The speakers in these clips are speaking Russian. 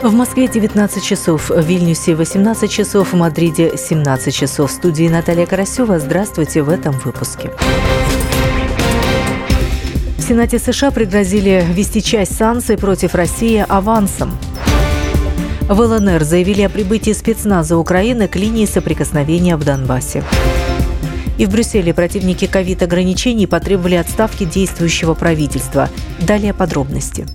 В Москве 19 часов, в Вильнюсе 18 часов, в Мадриде 17 часов. В студии Наталья Карасева. Здравствуйте в этом выпуске. В Сенате США пригрозили ввести часть санкций против России авансом. В ЛНР заявили о прибытии спецназа Украины к линии соприкосновения в Донбассе. И в Брюсселе противники ковид-ограничений потребовали отставки действующего правительства. Далее подробности.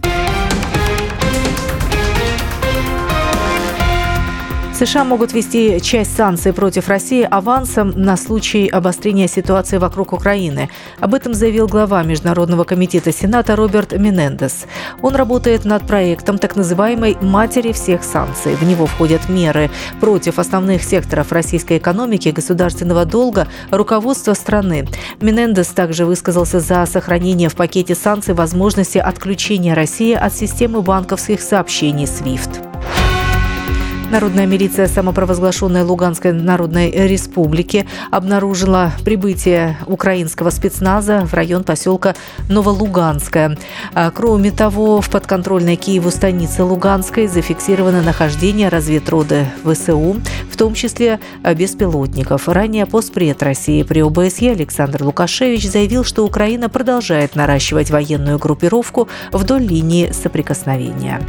США могут ввести часть санкций против России авансом на случай обострения ситуации вокруг Украины. Об этом заявил глава Международного комитета Сената Роберт Менендес. Он работает над проектом так называемой «матери всех санкций». В него входят меры против основных секторов российской экономики, государственного долга, руководства страны. Менендес также высказался за сохранение в пакете санкций возможности отключения России от системы банковских сообщений SWIFT. Народная милиция самопровозглашенной Луганской Народной Республики обнаружила прибытие украинского спецназа в район поселка Новолуганское. Кроме того, в подконтрольной Киеву станице Луганской зафиксировано нахождение разведроты ВСУ, в том числе беспилотников. Ранее постпред России при ОБСЕ Александр Лукашевич заявил, что Украина продолжает наращивать военную группировку вдоль линии соприкосновения.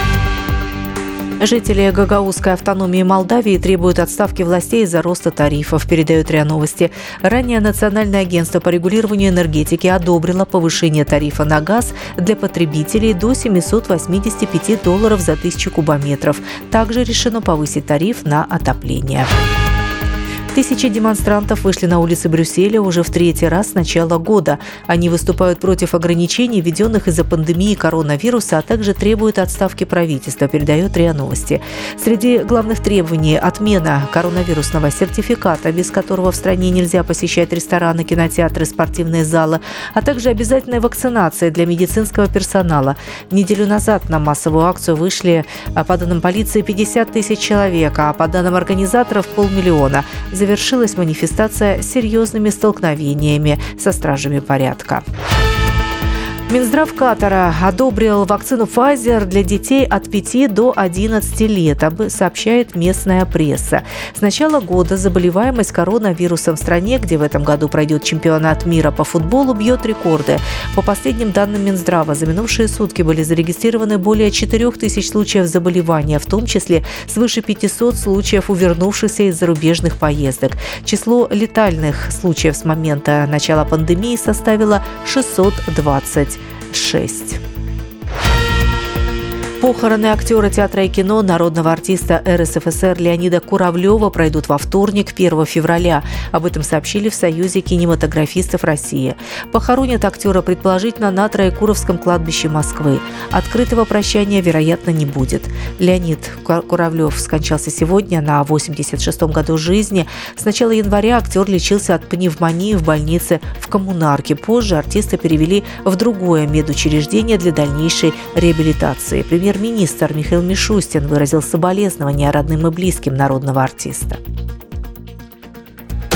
Жители Гагаузской автономии Молдавии требуют отставки властей из-за роста тарифов, передают РИА Новости. Ранее Национальное агентство по регулированию энергетики одобрило повышение тарифа на газ для потребителей до $785 за 1000 кубометров. Также решено повысить тариф на отопление. Тысячи демонстрантов вышли на улицы Брюсселя уже в третий раз с начала года. Они выступают против ограничений, введенных из-за пандемии коронавируса, а также требуют отставки правительства, передает РИА Новости. Среди главных требований – отмена коронавирусного сертификата, без которого в стране нельзя посещать рестораны, кинотеатры, спортивные залы, а также обязательная вакцинация для медицинского персонала. Неделю назад на массовую акцию вышли, по данным полиции, 50 тысяч человек, а по данным организаторов – 500 000. Завершилась манифестация серьезными столкновениями со стражами порядка. Минздрав Катара одобрил вакцину Pfizer для детей от 5 до 11 лет, сообщает местная пресса. С начала года заболеваемость коронавирусом в стране, где в этом году пройдет чемпионат мира по футболу, бьет рекорды. По последним данным Минздрава, за минувшие сутки были зарегистрированы более 4000 случаев заболевания, в том числе свыше 500 случаев у вернувшихся из зарубежных поездок. Число летальных случаев с момента начала пандемии составило 626. Похороны актера театра и кино, народного артиста РСФСР Леонида Куравлева пройдут во вторник, 1 февраля. Об этом сообщили в Союзе кинематографистов России. Похоронят актера предположительно на Троекуровском кладбище Москвы. Открытого прощания, вероятно, не будет. Леонид Куравлев скончался сегодня на 86-м году жизни. С начала января актер лечился от пневмонии в больнице в Коммунарке. Позже артиста перевели в другое медучреждение для дальнейшей реабилитации. Премьер-министр Михаил Мишустин выразил соболезнования родным и близким народного артиста.